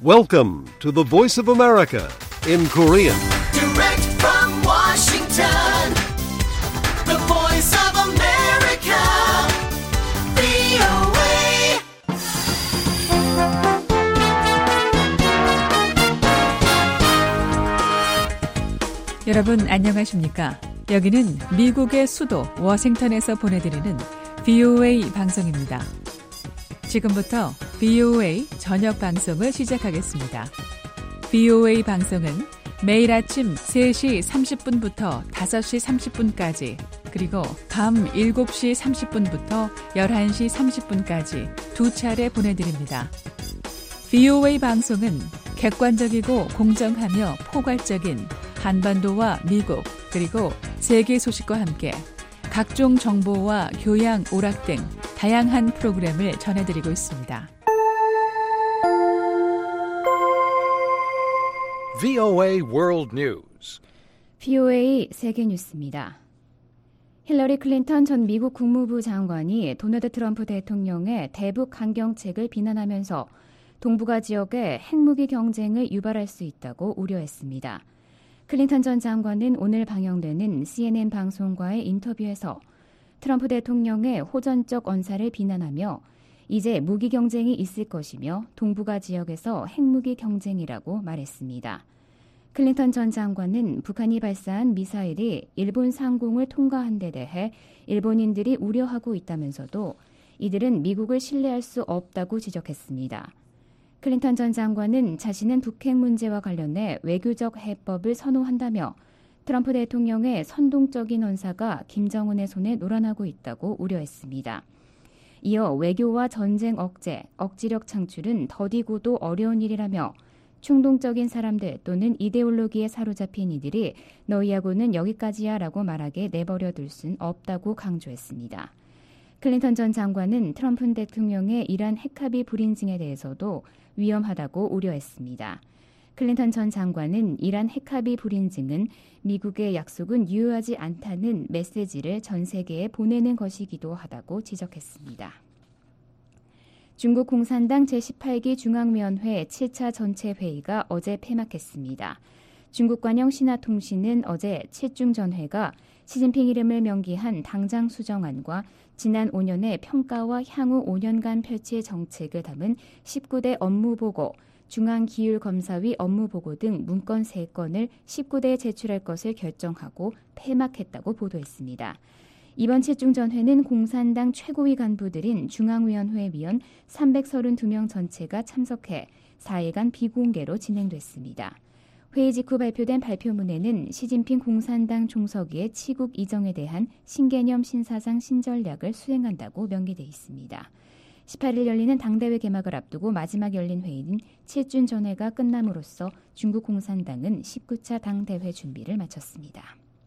Welcome to the Voice of America in Korean. Direct from Washington, the Voice of America, VOA. 여러분 안녕하십니까? 여기는 미국의 수도 워싱턴에서 보내드리는 VOA 방송입니다. 지금부터 VOA 저녁 방송을 시작하겠습니다. VOA 방송은 매일 아침 3시 30분부터 5시 30분까지 그리고 밤 7시 30분부터 11시 30분까지 두 차례 보내드립니다. VOA 방송은 객관적이고 공정하며 포괄적인 한반도와 미국 그리고 세계 소식과 함께 각종 정보와 교양, 오락 등 다양한 프로그램을 전해드리고 있습니다. VOA World News. VOA 세계 뉴스입니다. 힐러리 클린턴 전 미국 국무부 장관이 도널드 트럼프 대통령의 대북 강경책을 비난하면서 동북아 지역의 핵무기 경쟁을 유발할 수 있다고 우려했습니다. 클린턴 전 장관은 오늘 방영되는 CNN 방송과의 인터뷰에서 트럼프 대통령의 호전적 언사를 비난하며 이제 무기 경쟁이 있을 것이며 동북아 지역에서 핵무기 경쟁이라고 말했습니다. 클린턴 전 장관은 북한이 발사한 미사일이 일본 상공을 통과한 데 대해 일본인들이 우려하고 있다면서도 이들은 미국을 신뢰할 수 없다고 지적했습니다. 클린턴 전 장관은 자신은 북핵 문제와 관련해 외교적 해법을 선호한다며 트럼프 대통령의 선동적인 언사가 김정은의 손에 놀아나고 있다고 우려했습니다. 이어 외교와 전쟁 억제, 억지력 창출은 더디고도 어려운 일이라며 충동적인 사람들 또는 이데올로기에 사로잡힌 이들이 너희하고는 여기까지야 라고 말하게 내버려둘 순 없다고 강조했습니다. 클린턴 전 장관은 트럼프 대통령의 이란 핵합의 불인증에 대해서도 위험하다고 우려했습니다. 클린턴 전 장관은 이란 핵합의 불인증은 미국의 약속은 유효하지 않다는 메시지를 전 세계에 보내는 것이기도 하다고 지적했습니다. 중국 공산당 제18기 중앙위원회 7차 전체 회의가 어제 폐막했습니다. 중국 관영 신화통신은 어제 7중 전회가 시진핑 이름을 명기한 당장 수정안과 지난 5년의 평가와 향후 5년간 펼칠 정책을 담은 19대 업무보고, 중앙기율검사위 업무보고 등 문건 3건을 19대에 제출할 것을 결정하고 폐막했다고 보도했습니다. 이번 7중 전회는 공산당 최고위 간부들인 중앙위원회 위원 332명 전체가 참석해 4일간 비공개로 진행됐습니다. 회의 직후 발표된 발표문에는 시진핑 공산당 총서기의 치국 이정에 대한 신개념 신사상 신전략을 수행한다고 명기돼 있습니다. 18일 열리는 당대회 개막을 앞두고 마지막 열린 회의인 7중 전회가 끝남으로써 중국 공산당은 19차 당대회 준비를 마쳤습니다.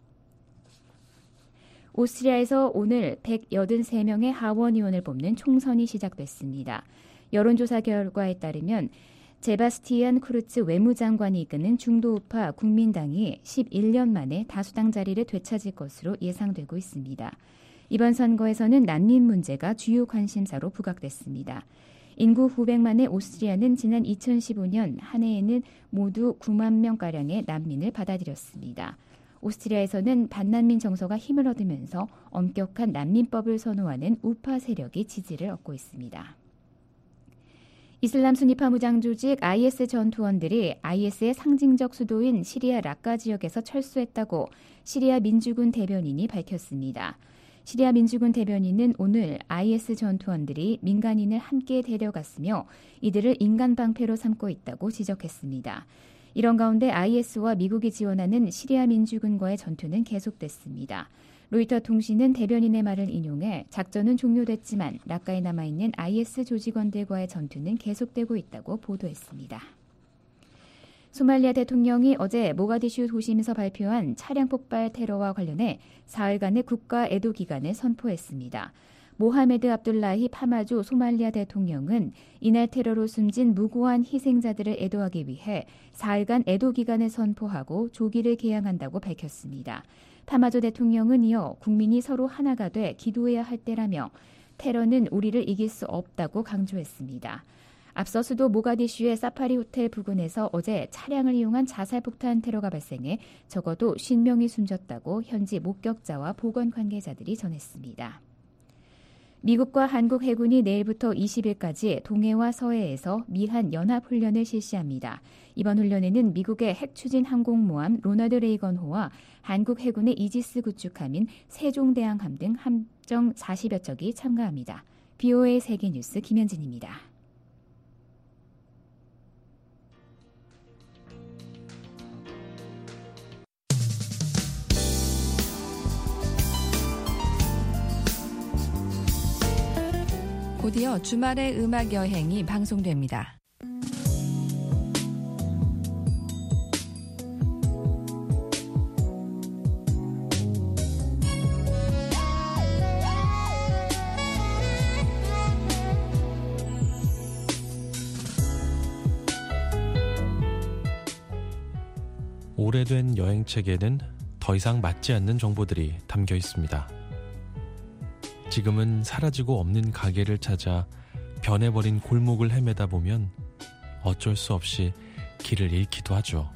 오스트리아에서 오늘 183명의 하원의원을 뽑는 총선이 시작됐습니다. 여론조사 결과에 따르면 제바스티안 쿠르츠 외무장관이 이끄는 중도우파 국민당이 11년 만에 다수당 자리를 되찾을 것으로 예상되고 있습니다. 이번 선거에서는 난민 문제가 주요 관심사로 부각됐습니다. 인구 900만의 오스트리아는 지난 2015년 한 해에는 모두 9만 명가량의 난민을 받아들였습니다. 오스트리아에서는 반난민 정서가 힘을 얻으면서 엄격한 난민법을 선호하는 우파 세력이 지지를 얻고 있습니다. 이슬람 순위파 무장 조직 IS 전투원들이 IS의 상징적 수도인 시리아 라카 지역에서 철수했다고 시리아 민주군 대변인이 밝혔습니다. 시리아 민주군 대변인은 오늘 IS 전투원들이 민간인을 함께 데려갔으며 이들을 인간 방패로 삼고 있다고 지적했습니다. 이런 가운데 IS와 미국이 지원하는 시리아 민주군과의 전투는 계속됐습니다. 로이터 통신은 대변인의 말을 인용해 작전은 종료됐지만 라카에 남아있는 IS 조직원들과의 전투는 계속되고 있다고 보도했습니다. 소말리아 대통령이 어제 모가디슈 도심에서 발표한 차량 폭발 테러와 관련해 4일간의 국가 애도 기간을 선포했습니다. 모하메드 압둘라히 파마조 소말리아 대통령은 이날 테러로 숨진 무고한 희생자들을 애도하기 위해 4일간 애도 기간을 선포하고 조기를 개항한다고 밝혔습니다. 파마조 대통령은 이어 국민이 서로 하나가 돼 기도해야 할 때라며 테러는 우리를 이길 수 없다고 강조했습니다. 앞서 수도 모가디슈의 사파리 호텔 부근에서 어제 차량을 이용한 자살폭탄 테러가 발생해 적어도 50명이 숨졌다고 현지 목격자와 보건 관계자들이 전했습니다. 미국과 한국 해군이 내일부터 20일까지 동해와 서해에서 미한 연합훈련을 실시합니다. 이번 훈련에는 미국의 핵추진 항공모함 로널드 레이건호와 한국 해군의 이지스 구축함인 세종대왕함 등 함정 40여 척이 참가합니다. BOA 세계뉴스 김현진입니다. 곧이어 주말의 음악 여행이 방송됩니다. 오래된 여행책에는 더 이상 맞지 않는 정보들이 담겨 있습니다. 지금은 사라지고 없는 가게를 찾아 변해버린 골목을 헤매다 보면 어쩔 수 없이 길을 잃기도 하죠.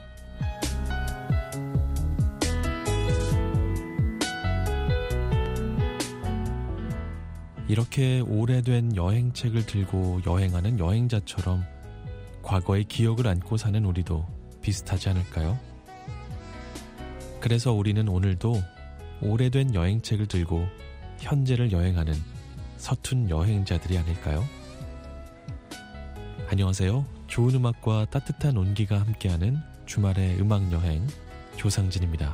이렇게 오래된 여행책을 들고 여행하는 여행자처럼 과거의 기억을 안고 사는 우리도 비슷하지 않을까요? 그래서 우리는 오늘도 오래된 여행책을 들고 현재를 여행하는 서툰 여행자들이 아닐까요? 안녕하세요. 좋은 음악과 따뜻한 온기가 함께하는 주말의 음악 여행 조상진입니다.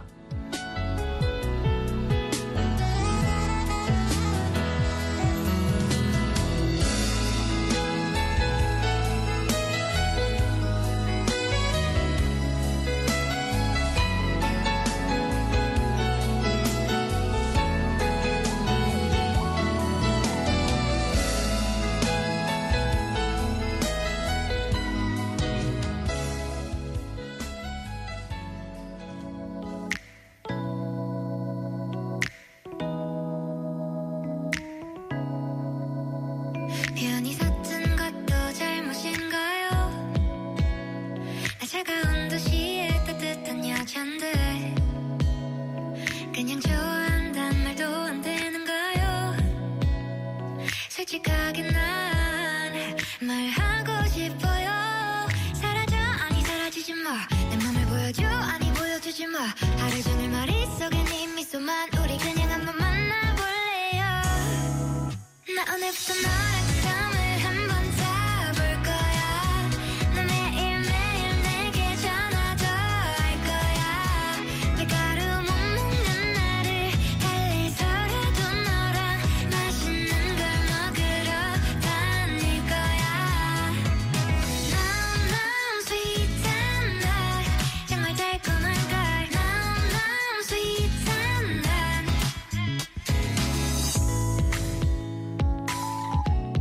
편히 섰은 것도 잘못인가요? 나 차가운 도시의 따뜻한 여잔데 그냥 좋아한단 말도 안 되는가요? 솔직하게 난 말하고 싶어요. 사라져 아니 사라지지 마. 내 맘을 보여줘 아니 보여주지 마. 하루 종일 머릿 속에 네 미소만. 우리 그냥 한번 만나볼래요. 나 오늘부터 너랑 잠을 한번 자볼 거야. 너 매일매일 내게 전화도 할 거야. 밀가루 못 먹는 나를 달래서라도 너랑 맛있는 걸 먹으러 다닐 거야. 너무 sweet and hot. 정말 달콤한 걸. 너무 sweet and hot.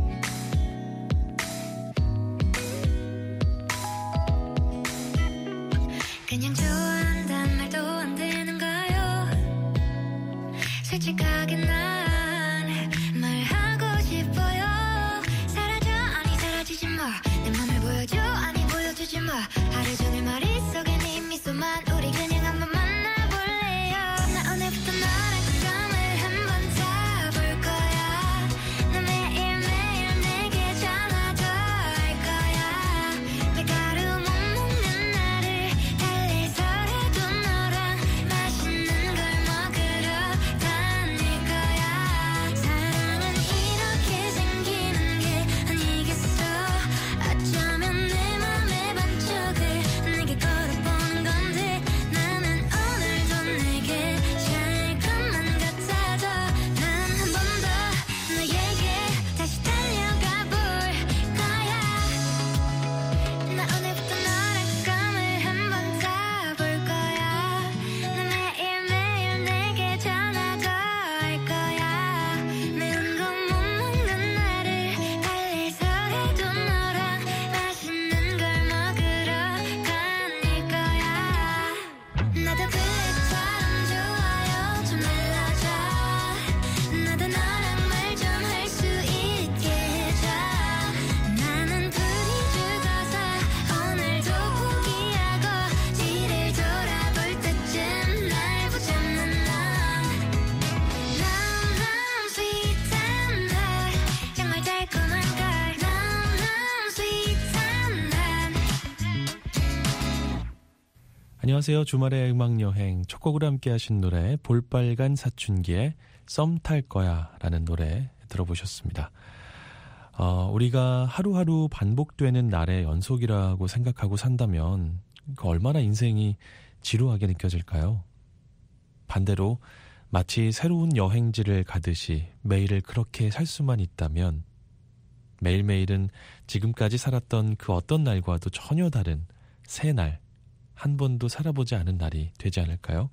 안녕하세요. 주말의 음악여행 첫 곡으로 함께 하신 노래 볼빨간 사춘기의 썸 탈 거야 라는 노래 들어보셨습니다. 우리가 하루하루 반복되는 날의 연속이라고 생각하고 산다면 얼마나 인생이 지루하게 느껴질까요? 반대로 마치 새로운 여행지를 가듯이 매일을 그렇게 살 수만 있다면 매일매일은 지금까지 살았던 그 어떤 날과도 전혀 다른 새 날, 한 번도 살아보지 않은 날이 되지 않을까요?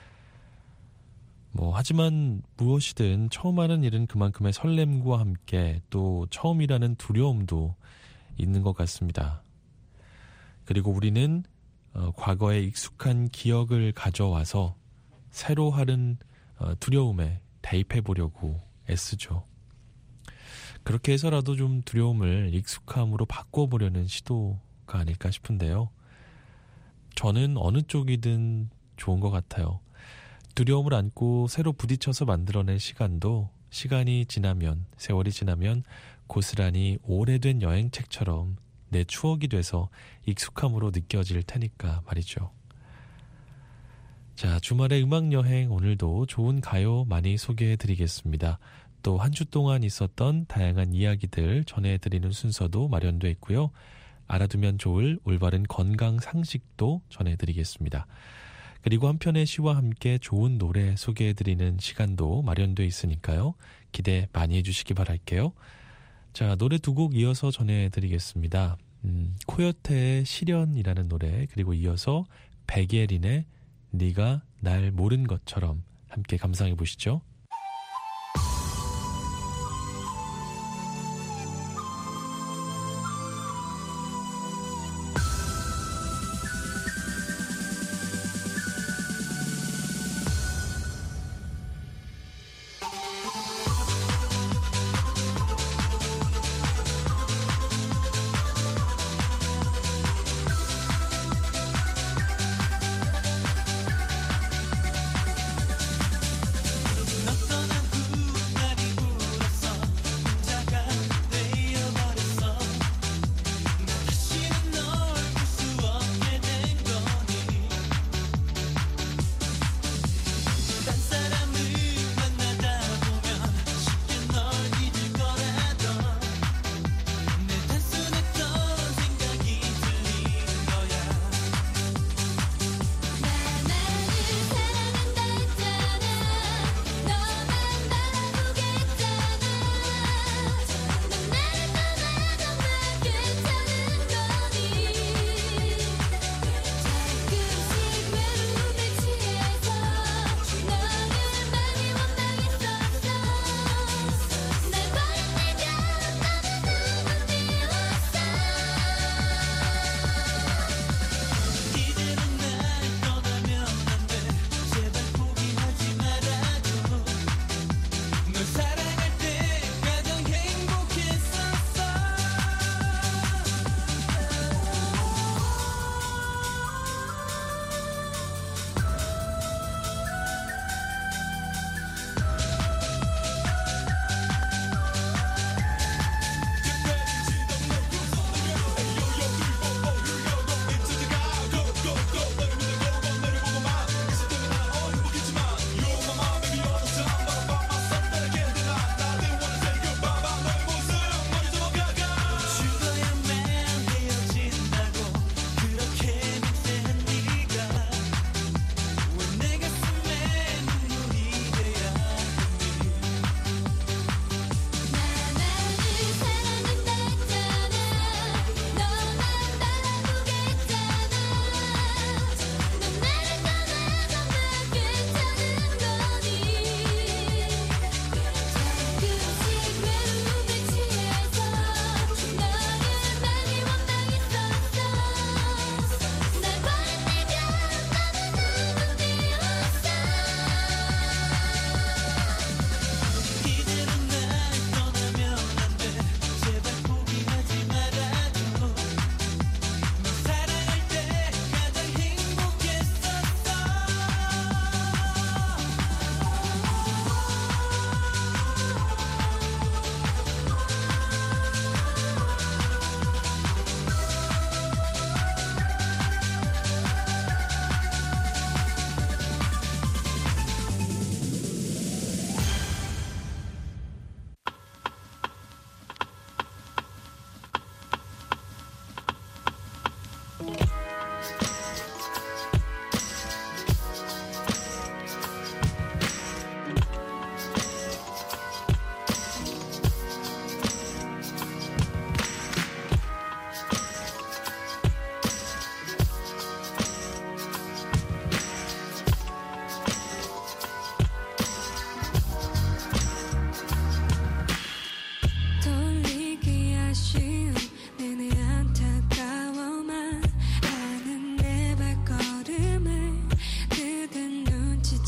하지만 무엇이든 처음 하는 일은 그만큼의 설렘과 함께 또 처음이라는 두려움도 있는 것 같습니다. 그리고 우리는 과거의 익숙한 기억을 가져와서 새로 하는 두려움에 대입해 보려고 애쓰죠. 그렇게 해서라도 좀 두려움을 익숙함으로 바꿔보려는 시도가 아닐까 싶은데요. 저는 어느 쪽이든 좋은 것 같아요. 두려움을 안고 새로 부딪혀서 만들어낸 시간도 시간이 지나면, 세월이 지나면 고스란히 오래된 여행책처럼 내 추억이 돼서 익숙함으로 느껴질 테니까 말이죠. 자, 주말의 음악여행 오늘도 좋은 가요 많이 소개해드리겠습니다. 또 한 주 동안 있었던 다양한 이야기들 전해드리는 순서도 마련되어 있고요. 알아두면 좋을 올바른 건강 상식도 전해드리겠습니다. 그리고 한편의 시와 함께 좋은 노래 소개해드리는 시간도 마련되어 있으니까요. 기대 많이 해주시기 바랄게요. 자, 노래 두 곡 이어서 전해드리겠습니다. 코요태의 시련이라는 노래, 그리고 이어서 백예린의 네가 날 모른 것처럼 함께 감상해 보시죠. 넌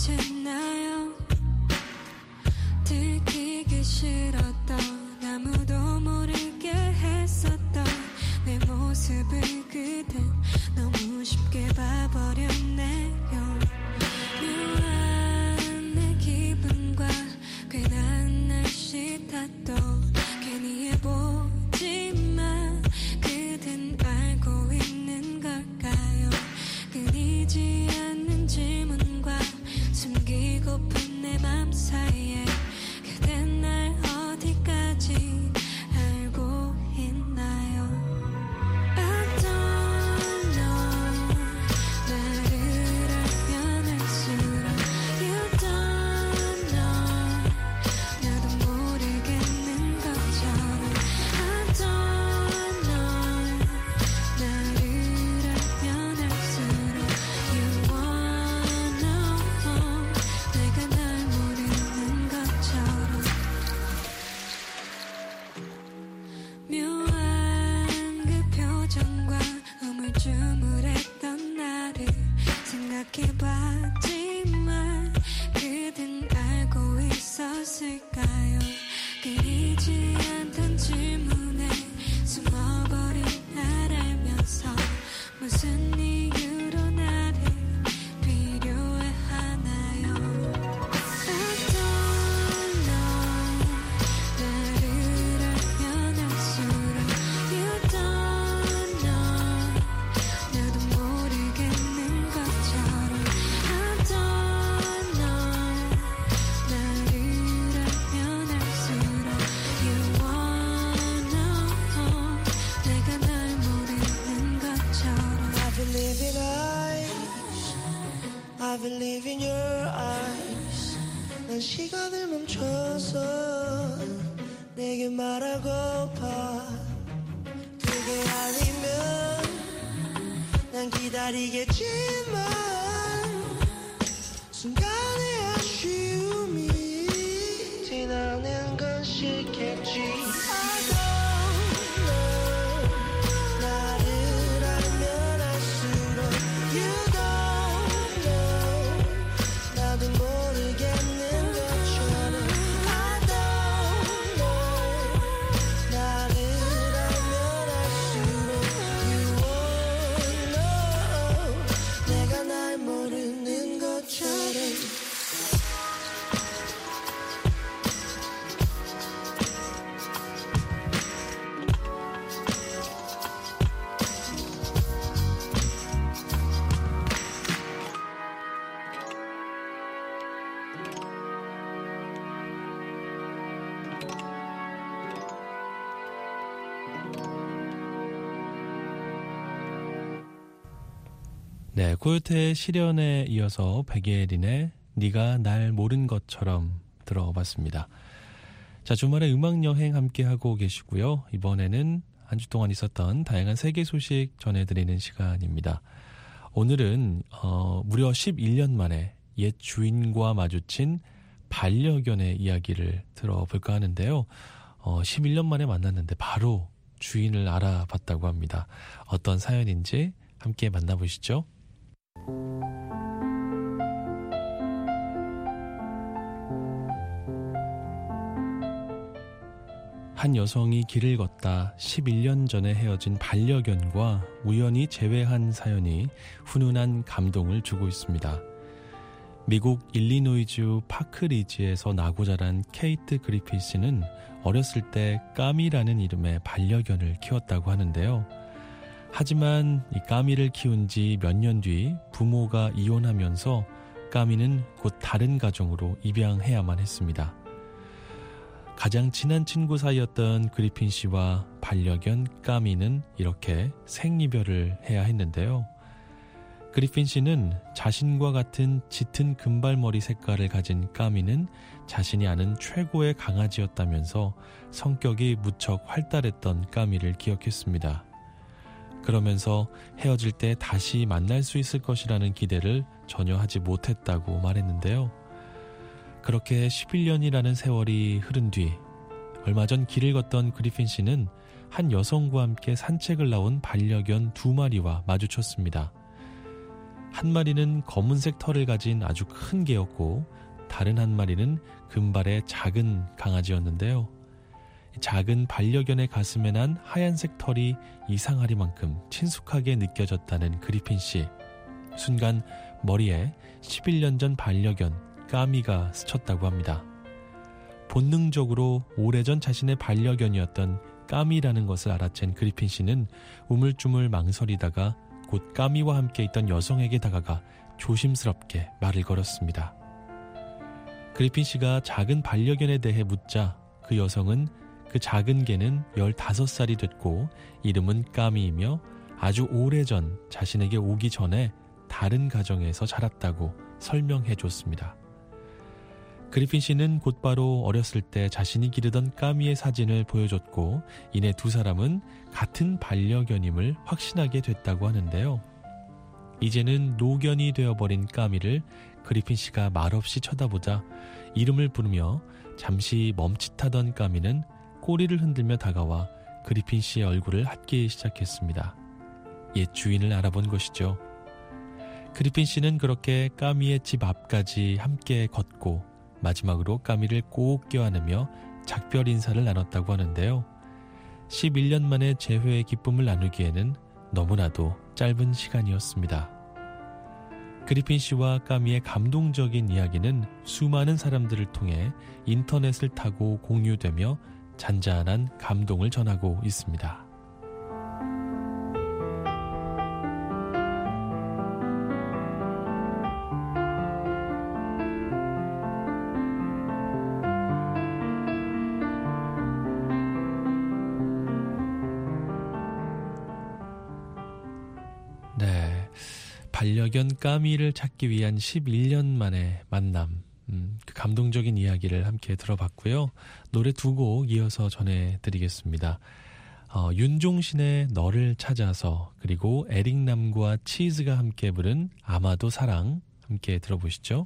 언제나요 들키기 싫었던 아무도 모르게 했었던 내 모습을 그댄 너무 쉽게 봐버렸네요. 묘한 내 기분과 괜한 날씨 탓도 괜히 해보지만 그댄 알고 있는 걸까요? 끊이지 않는 질문과 숨기고픈 내 맘 사이에 그댄 날 어디까지 알고 있나요? I don't know. 나를 알면 알수록 You don't know. 나도 모르겠는 것처럼 I don't know. 나를 알면 알수록 You wanna know. 내가 날 모르는 것처럼 묘한 그 표정과 우물쭈물했던 나를 생각해봤지만 그댄 알고 있었을까요? 끊이지 않던 질문에 숨어버린 날 알면서 무슨 이유로 나를 필요해하나요? I don't know. 나를 알면 알수록 You don't know. 나도 모르겠는 것처럼 I don't know. 나를 알면 알수록 You wanna know. 내가 날 모르는 것처럼 I believe in eyes. I believe in your eyes. 난 시간을 멈춰서 내게 말하고파. 그게 아니면 난 기다리겠지만 순간의 아쉬움이 지나는 건 싫겠지. I don't know. 나를 알면 알수록 You don't know. 나도 모르겠는 것처럼 I don't know. 나를 알면 알수록 You won't know. 내가 날 모르는 것처럼 네, 코요태의 시련에 이어서 백예린의 네가 날 모른 것처럼 들어봤습니다. 자, 주말에 음악여행 함께하고 계시고요. 이번에는 한 주 동안 있었던 다양한 세계 소식 전해드리는 시간입니다. 오늘은 무려 11년 만에 옛 주인과 마주친 반려견의 이야기를 들어볼까 하는데요. 11년 만에 만났는데 바로 주인을 알아봤다고 합니다. 어떤 사연인지 함께 만나보시죠. 한 여성이 길을 걷다 11년 전에 헤어진 반려견과 우연히 재회한 사연이 훈훈한 감동을 주고 있습니다. 미국 일리노이주 파크리지에서 나고 자란 케이트 그리피스는 어렸을 때 까미라는 이름의 반려견을 키웠다고 하는데요. 하지만 이 까미를 키운 지 몇 년 뒤 부모가 이혼하면서 까미는 곧 다른 가정으로 입양해야만 했습니다. 가장 친한 친구 사이였던 그리핀 씨와 반려견 까미는 이렇게 생이별을 해야 했는데요. 그리핀 씨는 자신과 같은 짙은 금발머리 색깔을 가진 까미는 자신이 아는 최고의 강아지였다면서 성격이 무척 활달했던 까미를 기억했습니다. 그러면서 헤어질 때 다시 만날 수 있을 것이라는 기대를 전혀 하지 못했다고 말했는데요. 그렇게 11년이라는 세월이 흐른 뒤 얼마 전 길을 걷던 그리핀 씨는 한 여성과 함께 산책을 나온 반려견 2마리와 마주쳤습니다. 한 마리는 검은색 털을 가진 아주 큰 개였고 다른 한 마리는 금발의 작은 강아지였는데요. 작은 반려견의 가슴에 난 하얀색 털이 이상하리만큼 친숙하게 느껴졌다는 그리핀 씨. 순간 머리에 11년 전 반려견 까미가 스쳤다고 합니다. 본능적으로 오래전 자신의 반려견이었던 까미라는 것을 알아챈 그리핀 씨는 우물쭈물 망설이다가 곧 까미와 함께 있던 여성에게 다가가 조심스럽게 말을 걸었습니다. 그리핀 씨가 작은 반려견에 대해 묻자 그 여성은 그 작은 개는 15살이 됐고 이름은 까미이며 아주 오래전 자신에게 오기 전에 다른 가정에서 자랐다고 설명해 줬습니다. 그리핀 씨는 곧바로 어렸을 때 자신이 기르던 까미의 사진을 보여줬고 이내 두 사람은 같은 반려견임을 확신하게 됐다고 하는데요. 이제는 노견이 되어버린 까미를 그리핀 씨가 말없이 쳐다보자 이름을 부르며 잠시 멈칫하던 까미는 꼬리를 흔들며 다가와 그리핀 씨의 얼굴을 핫기 시작했습니다. 옛 주인을 알아본 것이죠. 그리핀 씨는 그렇게 까미의 집 앞까지 함께 걷고 마지막으로 까미를 꼭 껴안으며 작별 인사를 나눴다고 하는데요. 11년 만에 재회의 기쁨을 나누기에는 너무나도 짧은 시간이었습니다. 그리핀 씨와 까미의 감동적인 이야기는 수많은 사람들을 통해 인터넷을 타고 공유되며 잔잔한 감동을 전하고 있습니다. 네, 반려견 까미를 찾기 위한 11년 만의 만남, 그 감동적인 이야기를 함께 들어봤고요. 노래 두 곡 이어서 전해드리겠습니다. 윤종신의 너를 찾아서, 그리고 에릭남과 치즈가 함께 부른 아마도 사랑 함께 들어보시죠.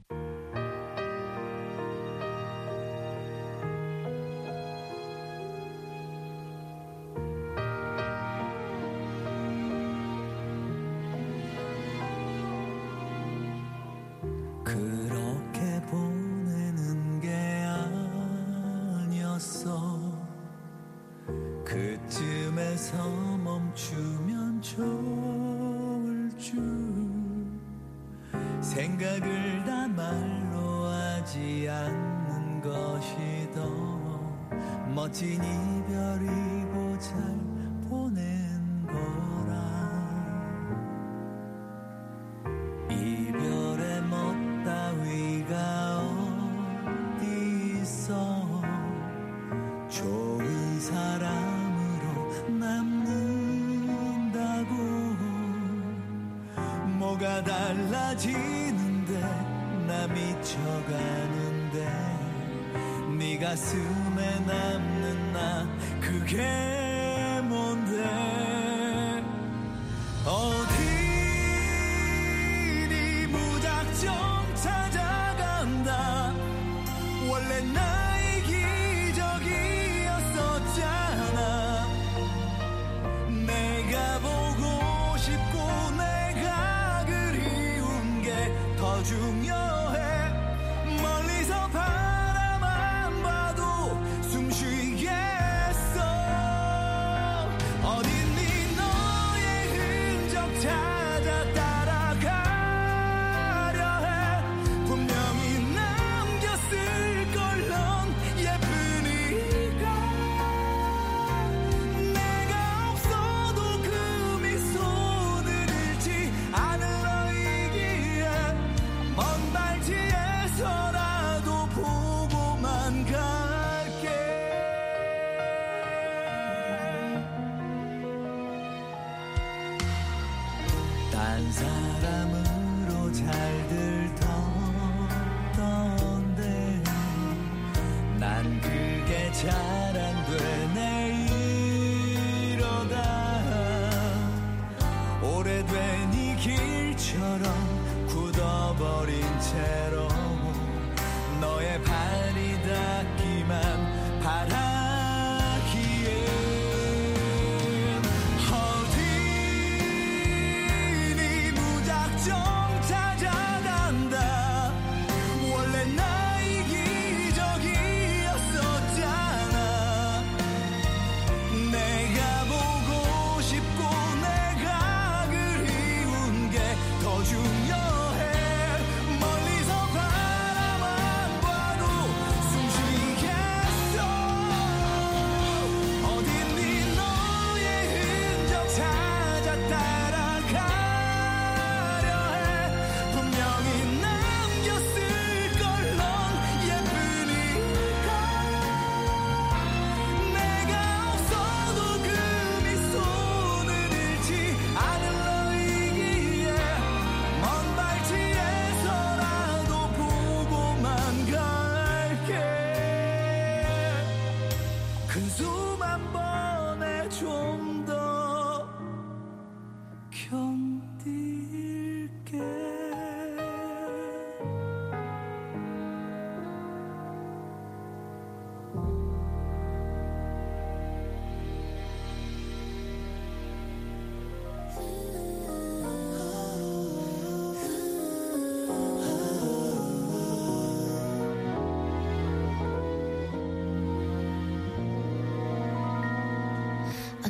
그렇게 보내는 게 아니었어. 그쯤에서 멈추면 좋을 줄. 생각을 다 말로 하지 않는 것이 더 멋진 이별이고 잘 보낸 거라. 이별의 멋 따위가 어디 있어. 좋은 사람으로 남는다고. 뭐가 달라지는데 나 미쳐가는데 네 가슴에 남는 나 그게 뭔데. 어디니 무작정 찾아간다. 원래 나의 기적이었었잖아. 내가 보고 싶고 내가 그리운 게 더 중요해. 멀리서 바라만 봐도 숨 쉬겠어. 어딨니 너의 흔적 찾아 따라가려 해. 분명히 남겼을 걸 넌 예쁘니까. 내가 없어도 그 미소는 잃지 않을 너이기에 먼 발치에서라도 보고만 갈게. 딴 사람으로 잘들 던데 난 그게 잘 안 되네. 이러다 오래된 이 길처럼 굳어버린 채로 너의 발이 닿기만 바라기에. 어디니 무작정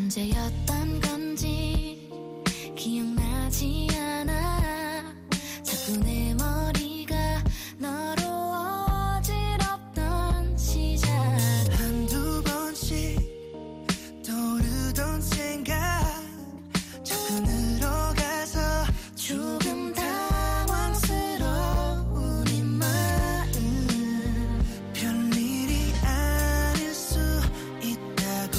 언제였던 건지 기억나지 않아. 자꾸 내 머리가 너로 어지럽던 시작. 한두 번씩 떠오르던 생각 자꾸 늘어가서 조금 당황스러운 이 마음. 별일이 아닐 수 있다고.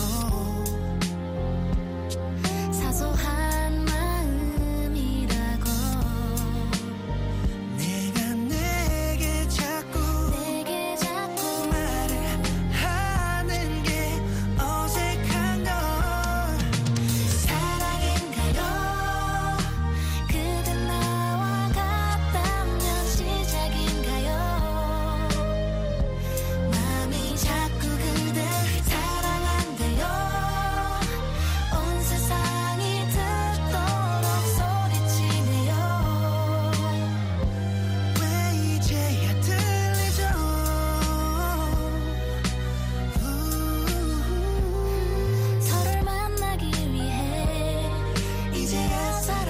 사소한 마음이라고. 내가 내게 자꾸 말을 하는 게 어색한 건 사랑인가요? 그대 나와 같다면 시작인가요? 마음이 자꾸 그댈 사랑한대요. 온 세상이 듣도록 소리치네요. 왜 이제야 들리죠? 서로를 만나기 위해 이제야 사랑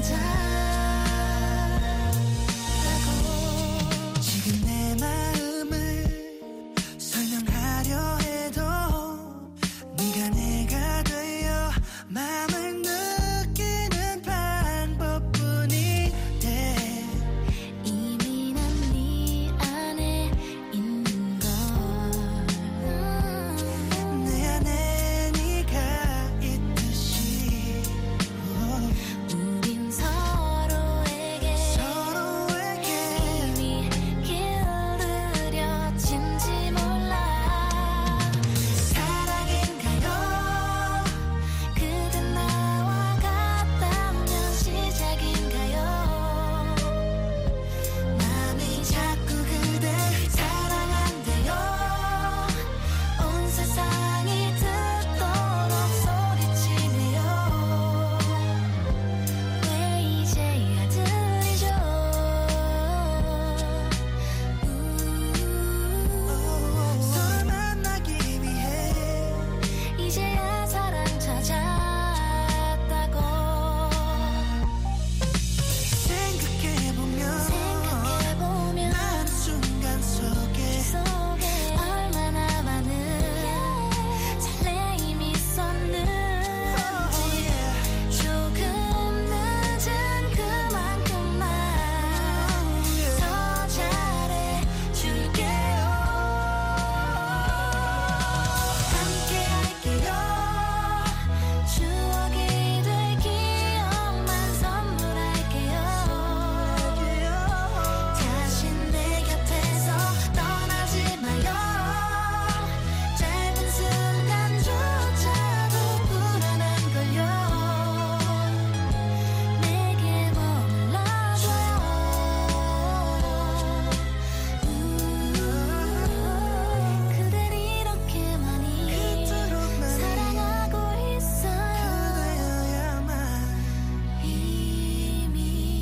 찾아가고. 지금 내 마음을 설명하려 해도 네가 내가 되어 마음을 느끼는 방법뿐인데 이미 난 네 안에 있는 걸. 내 안에 네가 있듯이 우린 서로에게 이미 길들여진지 몰라. 사랑인가요? 그대 나와 같다면 시작인가요? 마음이 자꾸 그댈 사랑한대요. 온 세상이 듣도록 소리치네요. 왜 이제야 들리죠? 서로 만나기 위해 이제야 사랑 찾았다고. 생각해보면 생각해보면 순간 속에 얼마나 많은 설레임이 있었는지. 조금 늦은 그만큼만 더 잘해줄게요. 함께 할게요. 추억이 될 기억만 선물할게요. 다시 내 곁에서 떠나지 마요. 짧은 순간조차도 불안한걸요. 내게 머물러줘요. 그댈 이렇게 많이 그토록 많이 사랑하고 있어요. 그대여야만 이미.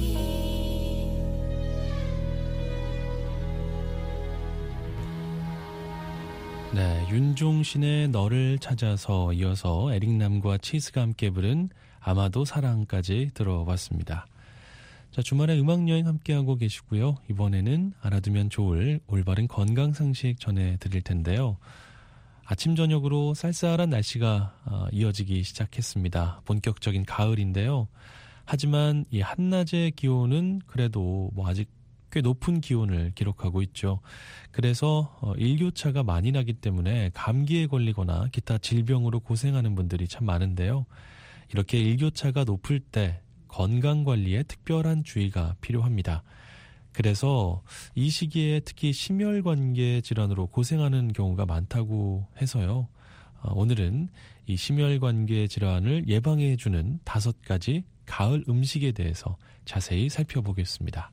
네, 윤종신의 너를 찾아서 이어서 에릭남과 치스가 함께 부른 아마도 사랑까지 들어봤습니다. 자, 주말에 음악여행 함께하고 계시고요. 이번에는 알아두면 좋을 올바른 건강 상식 전해드릴 텐데요. 아침 저녁으로 쌀쌀한 날씨가 이어지기 시작했습니다. 본격적인 가을인데요. 하지만 이 한낮의 기온은 그래도 아직 꽤 높은 기온을 기록하고 있죠. 그래서 일교차가 많이 나기 때문에 감기에 걸리거나 기타 질병으로 고생하는 분들이 참 많은데요. 이렇게 일교차가 높을 때 건강관리에 특별한 주의가 필요합니다. 그래서 이 시기에 특히 심혈관계 질환으로 고생하는 경우가 많다고 해서요. 오늘은 이 심혈관계 질환을 예방해주는 5가지 가을 음식에 대해서 자세히 살펴보겠습니다.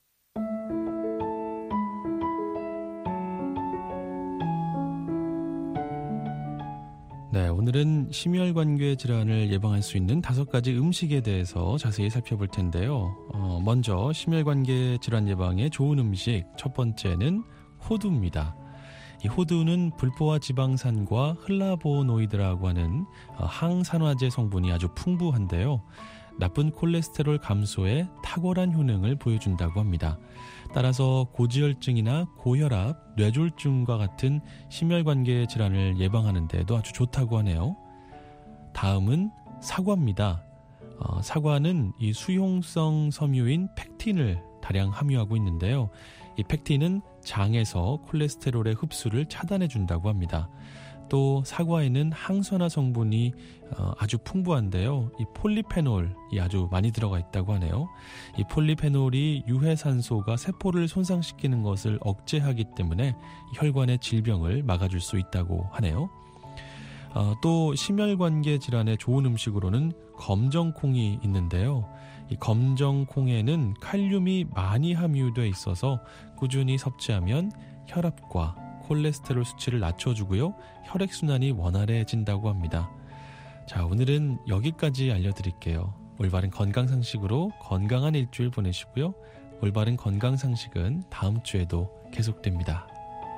네, 오늘은 심혈관계 질환을 예방할 수 있는 5가지 음식에 대해서 자세히 살펴볼 텐데요. 먼저 심혈관계 질환 예방에 좋은 음식 첫 번째는 호두입니다. 이 호두는 불포화 지방산과 흘라보노이드라고 하는 항산화제 성분이 아주 풍부한데요. 나쁜 콜레스테롤 감소에 탁월한 효능을 보여준다고 합니다. 따라서 고지혈증이나 고혈압, 뇌졸중과 같은 심혈관계 질환을 예방하는 데도 아주 좋다고 하네요. 다음은 사과입니다. 사과는 이 수용성 섬유인 펙틴을 다량 함유하고 있는데요. 이 펙틴은 장에서 콜레스테롤의 흡수를 차단해 준다고 합니다. 또 사과에는 항산화 성분이 아주 풍부한데요. 이 폴리페놀이 아주 많이 들어가 있다고 하네요. 이 폴리페놀이 유해산소가 세포를 손상시키는 것을 억제하기 때문에 혈관의 질병을 막아줄 수 있다고 하네요. 또 심혈관계 질환에 좋은 음식으로는 검정콩이 있는데요. 이 검정콩에는 칼륨이 많이 함유되어 있어서 꾸준히 섭취하면 혈압과 콜레스테롤 수치를 낮춰주고요. 혈액순환이 원활해진다고 합니다. 자, 오늘은 여기까지 알려드릴게요. 올바른 건강상식으로 건강한 일주일 보내시고요. 올바른 건강상식은 다음 주에도 계속됩니다.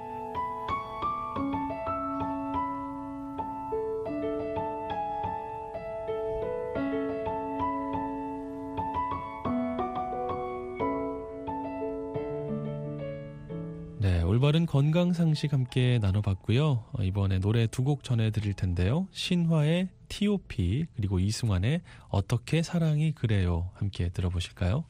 네, 올바른 건강상식 함께 나눠봤고요. 이번에 노래 두 곡 전해드릴 텐데요. 신화의 T.O.P 그리고 이승환의 어떻게 사랑이 그래요 함께 들어보실까요?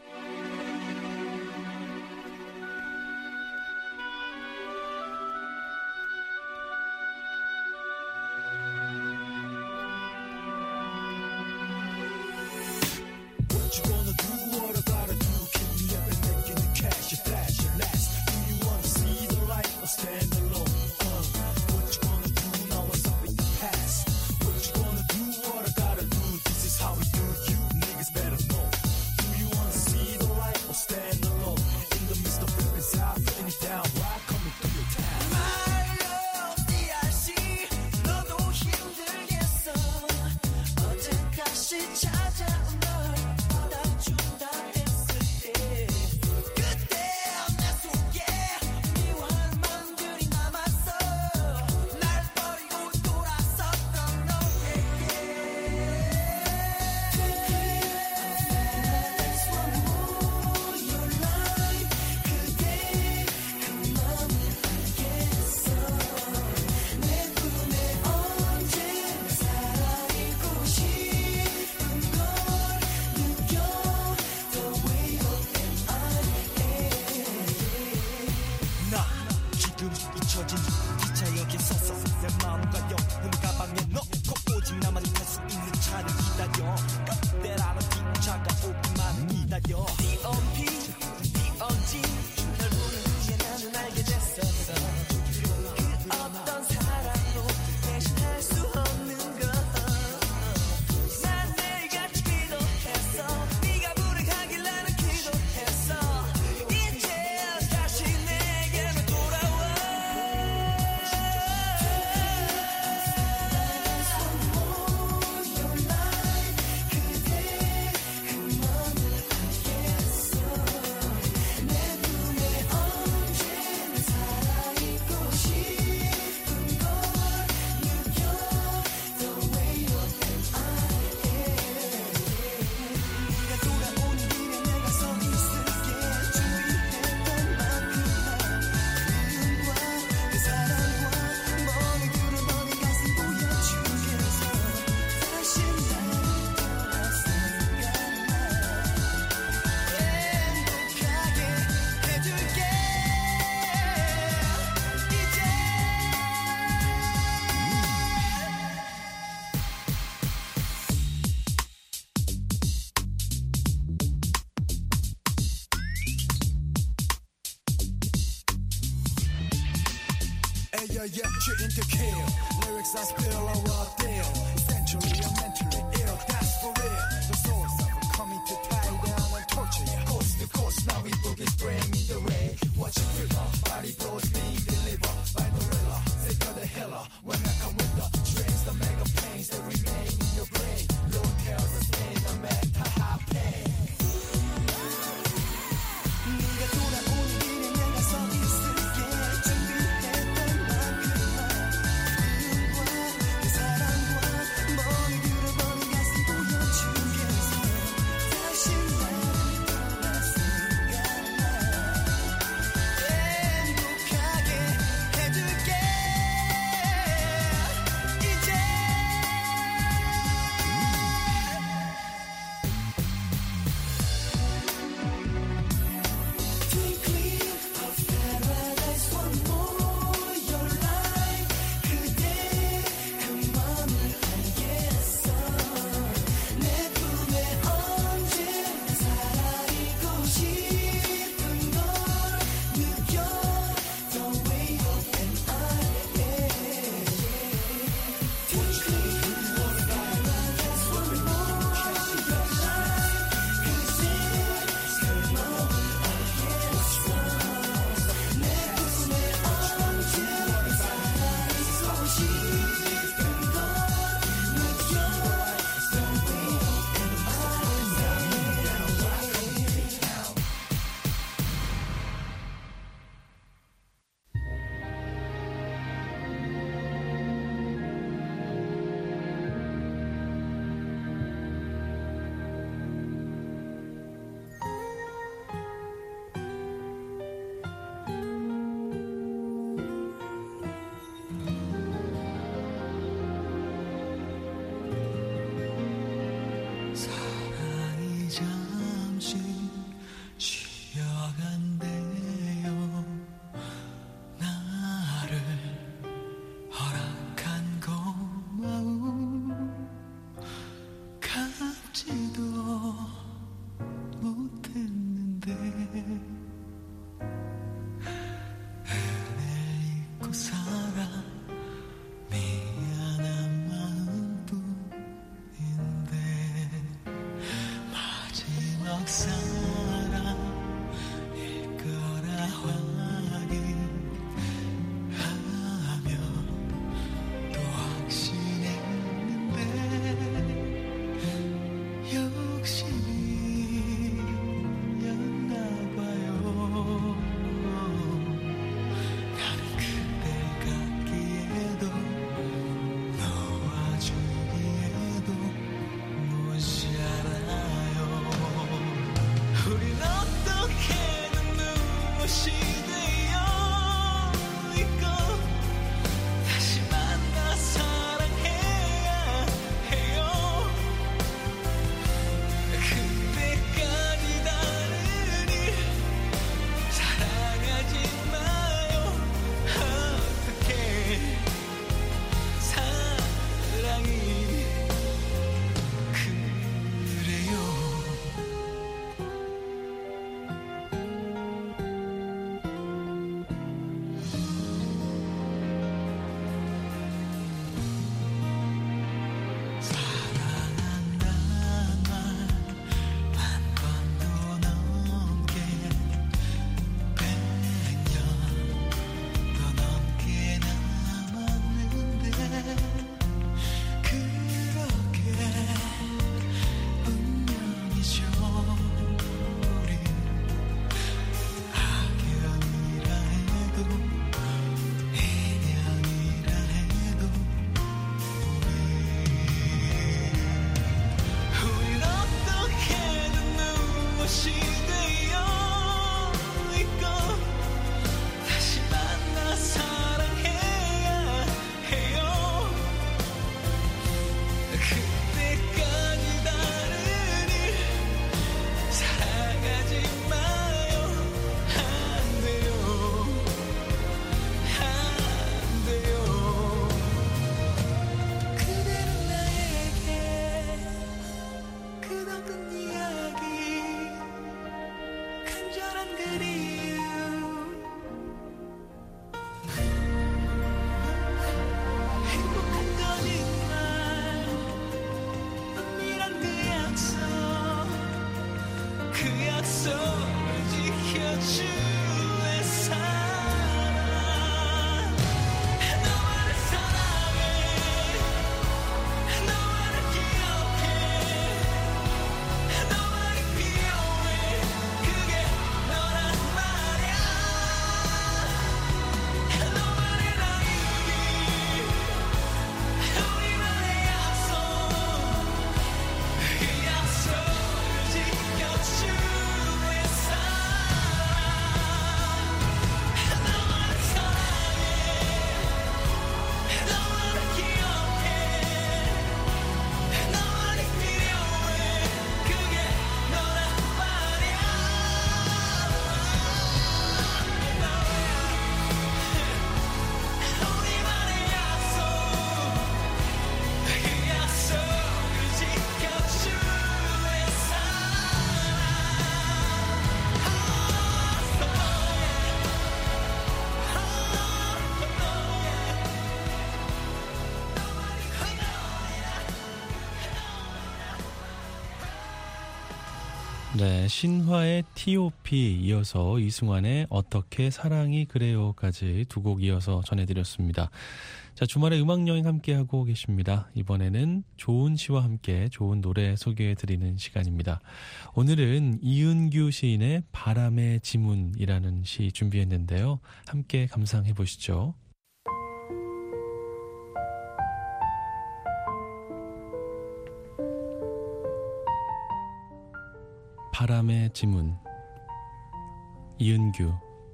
Shooting to kill, lyrics I spill are raw deal. Essentially, I'm mentally ill, that's for real. The source of it coming to tie down and torture you. Coast to coast, now we boogies bring me the way. Watch it flip off, body blows me, deliver by gorilla. Sick of the hiller, when I come with the strings, the mega pains that remain in your brain. Low tells us in the mental high pain. 네가 돌아오는 길에 내가 서 있을게. 준비했던 네, 신화의 T.O.P 이어서 이승환의 어떻게 사랑이 그래요까지 두 곡 이어서 전해드렸습니다. 자, 주말에 음악여행 함께하고 계십니다. 이번에는 좋은 시와 함께 좋은 노래 소개해드리는 시간입니다. 오늘은 이은규 시인의 바람의 지문이라는 시 준비했는데요. 함께 감상해보시죠. 바람의 지문, 이은규.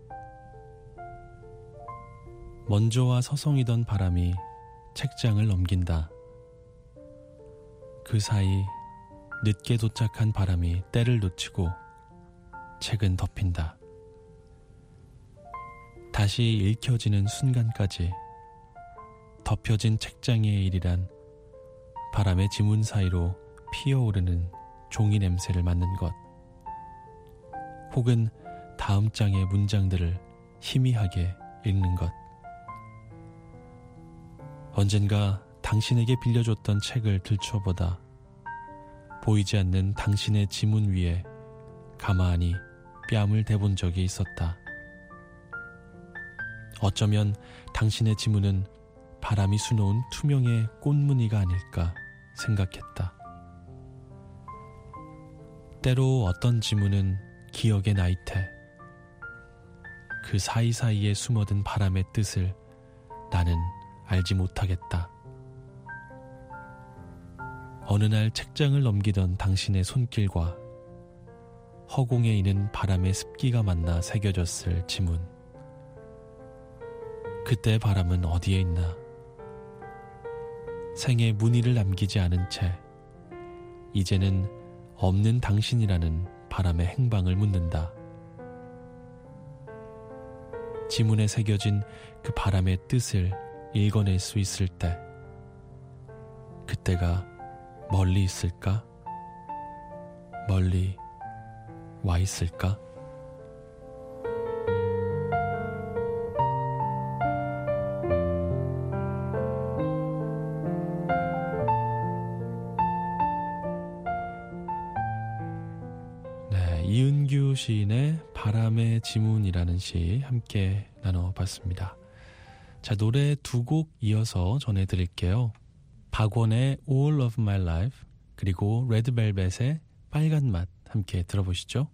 먼저와 서성이던 바람이 책장을 넘긴다. 그 사이 늦게 도착한 바람이 때를 놓치고 책은 덮인다. 다시 읽혀지는 순간까지 덮여진 책장의 일이란 바람의 지문 사이로 피어오르는 종이 냄새를 맡는 것, 혹은 다음 장의 문장들을 희미하게 읽는 것. 언젠가 당신에게 빌려줬던 책을 들춰보다 보이지 않는 당신의 지문 위에 가만히 뺨을 대본 적이 있었다. 어쩌면 당신의 지문은 바람이 수놓은 투명의 꽃무늬가 아닐까 생각했다. 때로 어떤 지문은 기억의 나이테, 그 사이사이에 숨어든 바람의 뜻을 나는 알지 못하겠다. 어느 날 책장을 넘기던 당신의 손길과 허공에 이는 바람의 습기가 만나 새겨졌을 지문. 그때 바람은 어디에 있나? 생에 무늬를 남기지 않은 채 이제는 없는 당신이라는 바람의 행방을 묻는다. 지문에 새겨진 그 바람의 뜻을 읽어낼 수 있을 때, 그때가 멀리 있을까? 멀리 와 있을까? 이은규 시인의 바람의 지문이라는 시 함께 나눠봤습니다. 자, 노래 두 곡 이어서 전해드릴게요. 박원의 All of My Life, 그리고 레드벨벳의 빨간 맛 함께 들어보시죠.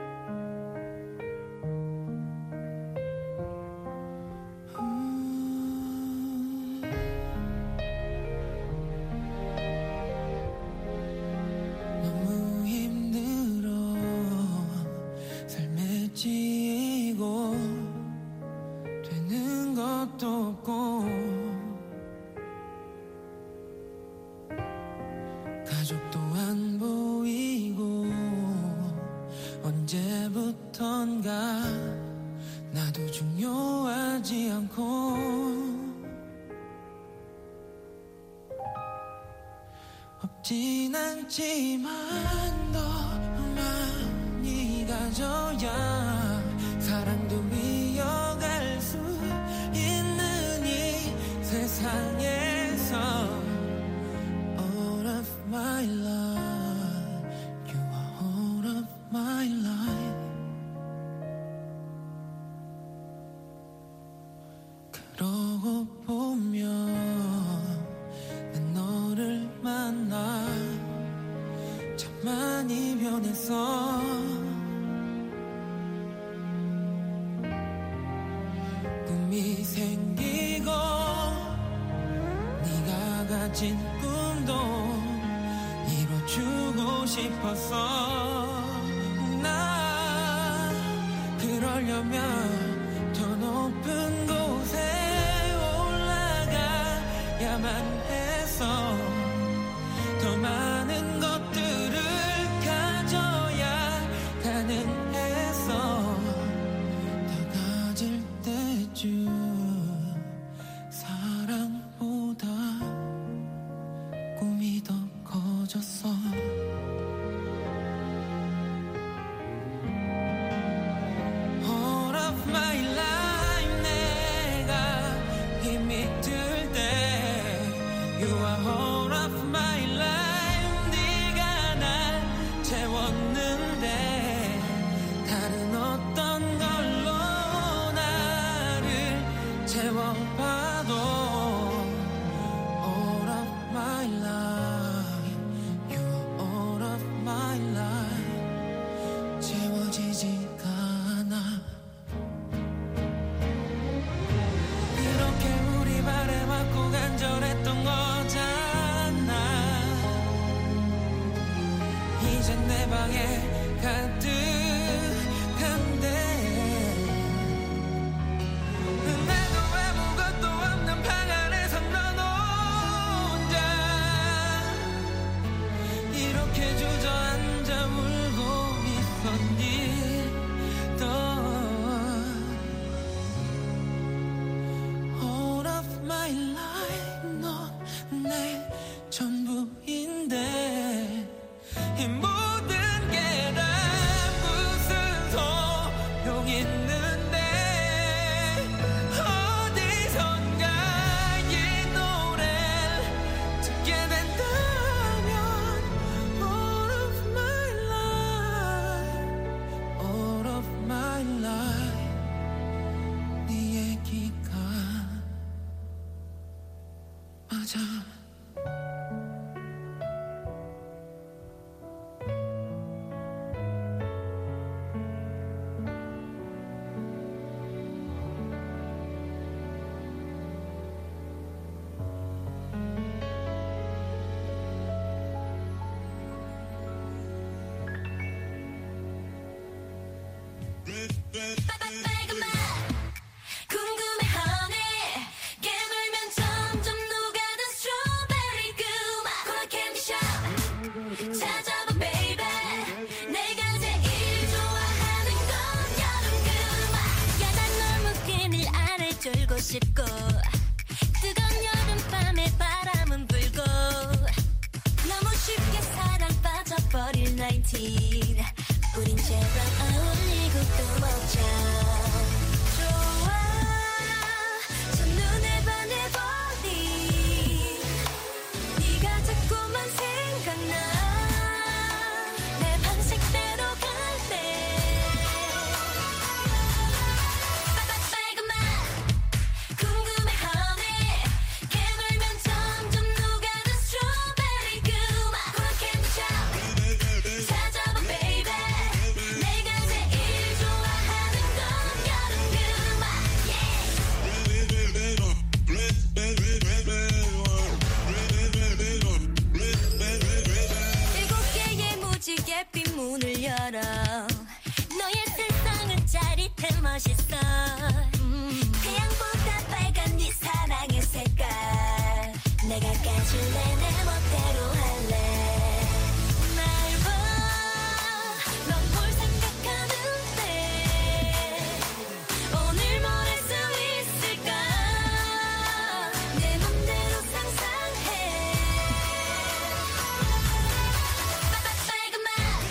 가족도 안 보이고 언제부턴가 나도 중요하지 않고 없진 않지만 더 많이 가져야 사랑도 이어갈 수 있는 이 세상에서 My life, you are all of my life. 그러고 보면 난 너를 만나 참 많이 변했어. 꿈이 생기고 네가 가진 꿈도 주고 싶었어. 나 그러려면 더 높은 곳에 올라가야만 했어. 더 많은 것들을 가져야 가능했어. 더 가질 때쯤 사랑보다 꿈이 더 커졌어. All of my 채워봐도 all of my life you are all of my life 채워지지가 않아 이렇게 우리 말에 맞고 간절했던 거잖아 이제 내 방에 가득한데 나도 아무것도 없는 방 안에서 넌 혼자 이렇게 주저앉아 울고 있었니 또 All of my life 넌 내 전부인데 이 모든 게 다 무슨 소용 있는데 어디선가 이 노래를 듣게 된다면 All of my life All of my life 네 얘기가 맞아 궁금해하네 깨물면 점점 녹아든 스트로베리 그마 콜라 캔디샵 찾아봐 baby 내가 제일 좋아하는 건 여름 그마 야단 너무 그늘 아래 졸고 싶고 뜨거운 여름밤에 바람은 불고 너무 쉽게 사랑 빠져버릴 19 우린 제발 어울리고 또 먹자 좋아 첫눈에 반해버린 네가 자꾸만 생각나 내 방식대로 갈때 빨간맛 궁금해하네 깨물면 점점 녹아든 스트로베리 그마 콜라 캔디샵 찾아봐 baby 내가 제일 좋아하는 건 여름 그마 일곱 개의 무지개 핀 문을 열어 너의 세상은 짜릿해 멋있어 태양보다 빨간 네 사랑의 색깔 내가 까줄래 내 멋대로 할래 날 봐 넌 뭘 생각하는데 오늘 뭘 할 수 있을까 내 맘대로 상상해 빨간맛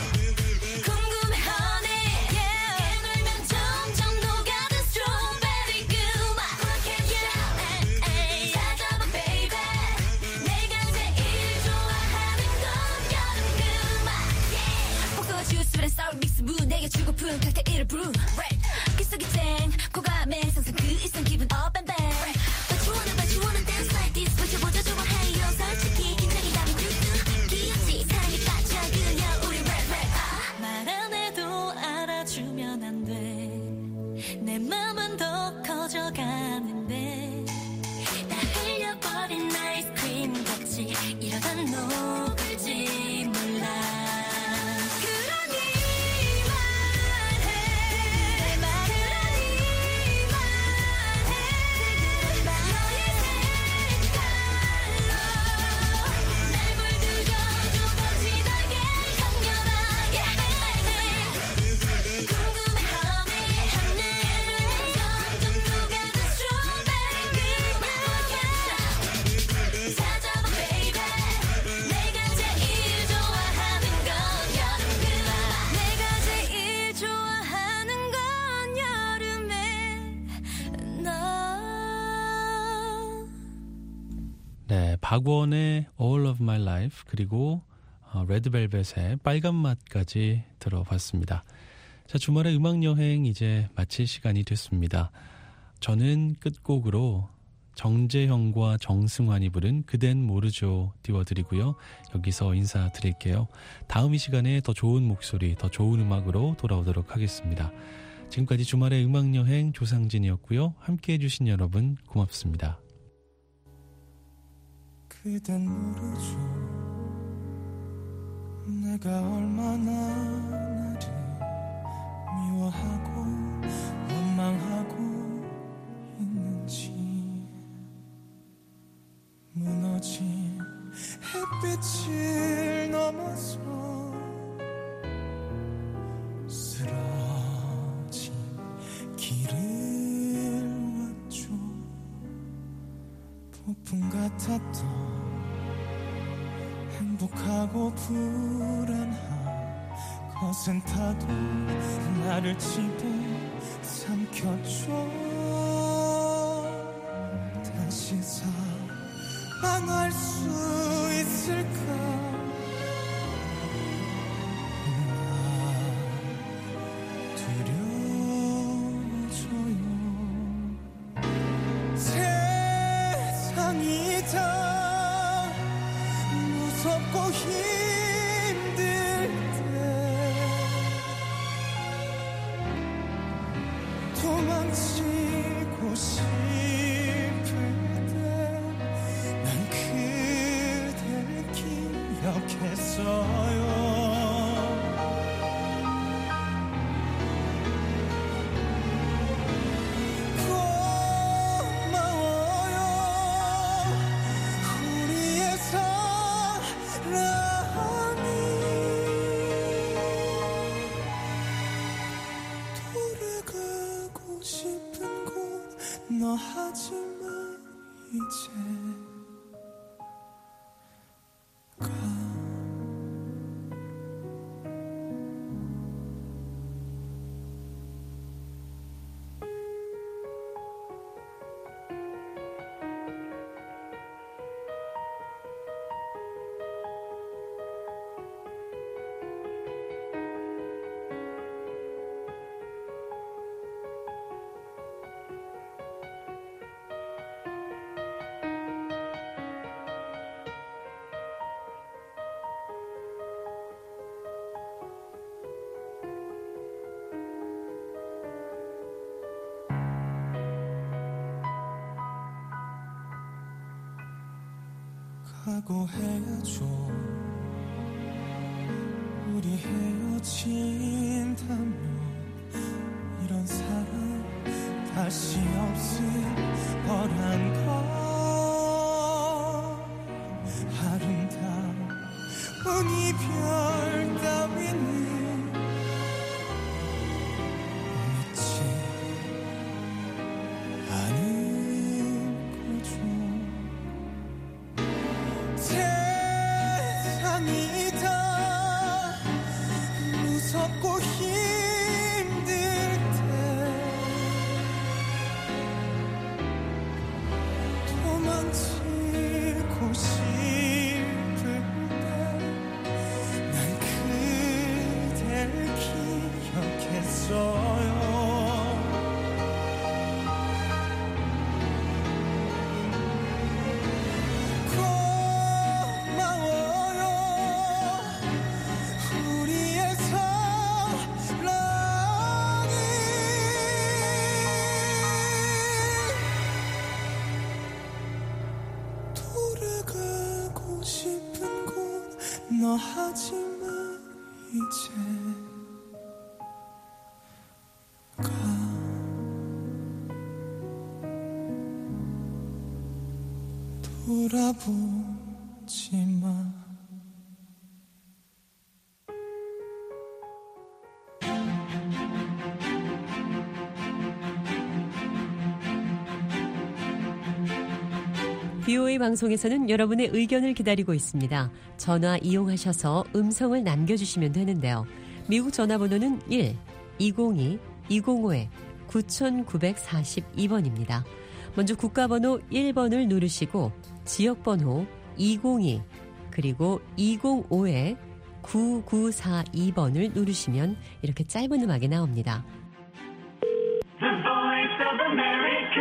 궁금해하네 깨물면 점점 녹아든 스트로베리 그마 콜라 캔디샵 찾아봐 baby 내가 제일 좋아하는 건 여름 그마 포도 주스랑 sour 믹스 무 내게 주고픈 칵테일을 brew 그 속에 쨍 고감에 상상 그 이상 기분 up and back But you wanna dance like this 버텨보자 좋아해요 솔직히 긴장이라면 귀엽지 사랑에 빠져 그냥 우리 rap 말 안 해도 알아주면 안 돼 내 맘은 더 커져가는데 다 흘려버린 아이스크림 같이 이러다 녹을지 몰라 그러니 말해 그러니 말해 너의 색깔로 날 물들여줘 더 진하게 강렬하게 궁금해하네 점점 녹아든 스트로베리 그마 찾아봐 baby 내가 제일 좋아하는 건 여름 그마 내가 제일 좋아하는 건 여름에 너 네, 박원의 All of My Life 그리고 레드벨벳의 빨간 맛까지 들어봤습니다. 자, 주말의 음악 여행 이제 마칠 시간이 됐습니다. 저는 끝곡으로 정재형과 정승환이 부른 그댄 모르죠 띄워드리고요. 여기서 인사드릴게요. 다음 이 시간에 더 좋은 목소리, 더 좋은 음악으로 돌아오도록 하겠습니다. 지금까지 주말의 음악여행 조상진이었고요. 함께해 주신 여러분 고맙습니다. 그댄 모르죠 내가 얼마나 나를 미워하고 원망하고 있는지 무너진 햇빛을 넘어서 쓰러진 길을 왔죠. 폭풍 같았던 행복하고 불안한 것은 타도 나를 집어 삼켰죠. 다시 사랑할 수 있을까? 나 두려워져요. 세상이 다 무섭고 힘들 때 도망치고 싶을 때 난 그댈 기억했어요. 고마워요 우리의 사랑이 돌아가고 싶은 곳 너 하지만 이제 가. 각오해야죠. 우리 헤어진다면 이런 사랑 다시 없을 거란 걸. 아름다운 이별 따위는 믿지 않을 거죠. 세상이 다 무섭고 힘들 때 도망치고 싶을 때 난 그댈 기억했어요. 돌아가고 싶은 곳 너 하지만 이제 가. 돌아보지 마. BOA 방송에서는 여러분의 의견을 기다리고 있습니다. 전화 이용하셔서 음성을 남겨주시면 되는데요. 미국 전화번호는 1-202-205-9942번입니다. 먼저 국가번호 1번을 누르시고 지역번호 202 그리고 205-9942번을 누르시면 이렇게 짧은 음악이 나옵니다. The voice of America.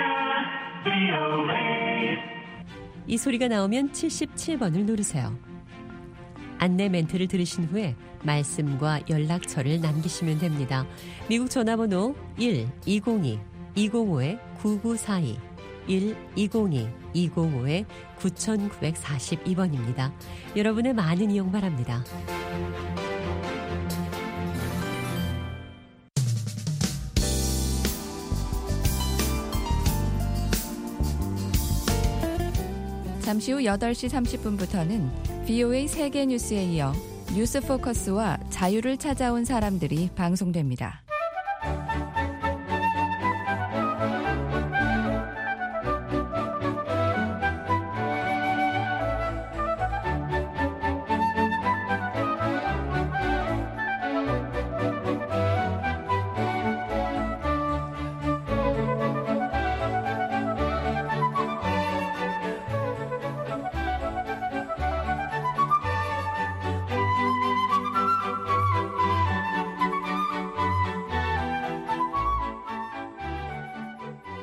이 소리가 나오면 77번을 누르세요. 안내 멘트를 들으신 후에 말씀과 연락처를 남기시면 됩니다. 미국 전화번호 1-202-205-9942 1-202-205-9942번입니다. 여러분의 많은 이용 바랍니다. 잠시 후 8시 30분부터는 VOA 세계 뉴스에 이어 뉴스 포커스와 자유를 찾아온 사람들이 방송됩니다.